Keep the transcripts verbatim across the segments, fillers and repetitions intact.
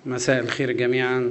مساء الخير جميعا.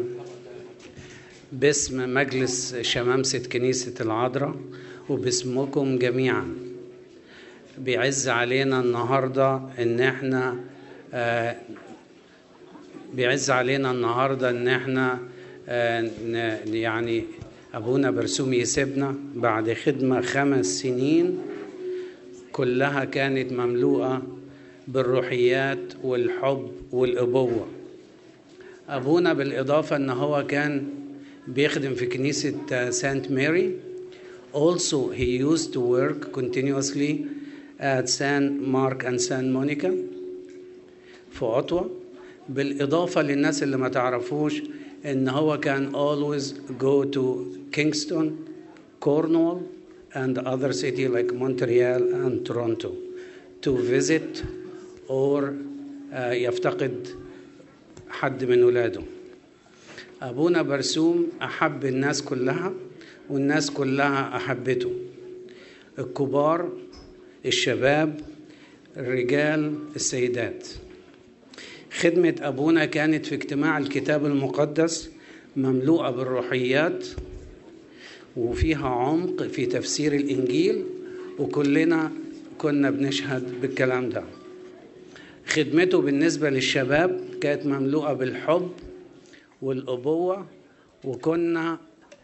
باسم مجلس شمامسة كنيسة العذراء وباسمكم جميعا بيعز علينا النهاردة ان احنا آه بيعز علينا النهاردة ان احنا آه يعني ابونا برسوم يسيبنا بعد خدمة خمس سنين كلها كانت مملوءة بالروحيات والحب والأبوة. أبونا بالإضافة أن هو كان بيخدم في كنيسة سانت ماري. Also he used to work continuously at San Mark and San Monica في أوتوا. بالإضافة للناس اللي ما تعرفوش أن هو كان always go to Kingston, Cornwall and other cities like Montreal and Toronto to visit or uh, يفتقد حد من ولاده. أبونا برسوم أحب الناس كلها والناس كلها أحبته، الكبار، الشباب، الرجال، السيدات. خدمة أبونا كانت في اجتماع الكتاب المقدس مملوءة بالروحيات وفيها عمق في تفسير الإنجيل، وكلنا كنا بنشهد بالكلام ده. خدمته بالنسبة للشباب كانت مملوءة بالحب والأبوة، وكنا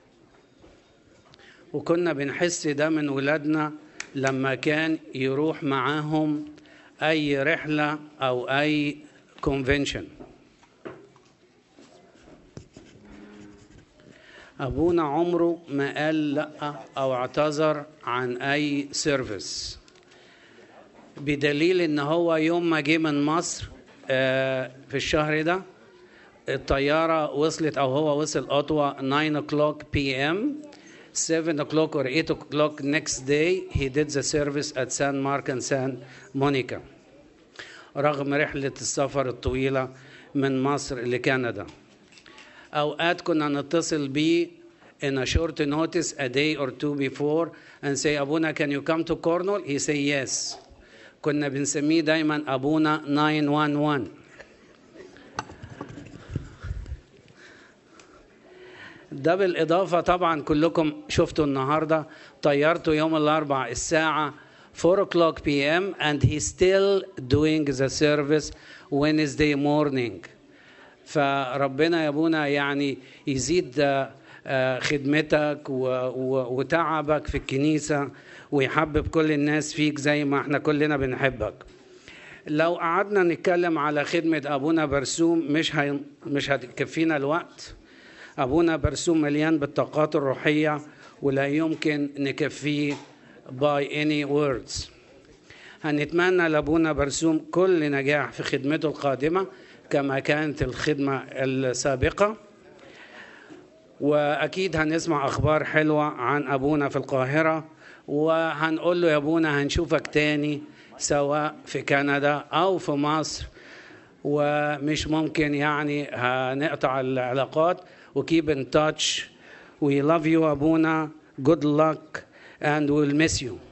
وكنا بنحس ده من ولادنا لما كان يروح معاهم أي رحلة أو أي كونفنشن. أبونا عمره ما قال لأ أو اعتذر عن أي سيرفيس، بدليل إن هو يوم ما جه من مصر في الشهر ده الطيارة وصلت أو هو وصل أوتوا nine o'clock p m seven o'clock or eight o'clock next day he did the service at San Mark and San Monica رغم رحلة السفر الطويلة من مصر لكندا. أوقات كنا نتصل بيه in a short notice a day or two before and say أبونا can you come to Cornwall? He say yes. كنا بنسميه دايما أبونا nine one one. ده بالإضافة طبعا كلكم شفتوا النهاردة طيارته يوم الأربع الساعة four o'clock p m and he's still doing the service Wednesday morning. فربنا يا أبونا يعني يزيد خدمتك وتعبك في الكنيسة ويحبب كل الناس فيك زي ما احنا كلنا بنحبك. لو قعدنا نتكلم على خدمة أبونا برسوم مش هي... مش هتكفينا الوقت. أبونا برسوم مليان بالطاقات الروحية ولا يمكن نكفيه by any words. هنتمنى لأبونا برسوم كل نجاح في خدمته القادمة كما كانت الخدمة السابقة، وأكيد هنسمع أخبار حلوة عن أبونا في القاهرة، وهنقول له يا أبونا هنشوفك تاني سواء في كندا أو في مصر، ومش ممكن يعني هنقطع العلاقات و keep in touch. We love you أبونا. Good luck and we'll miss you.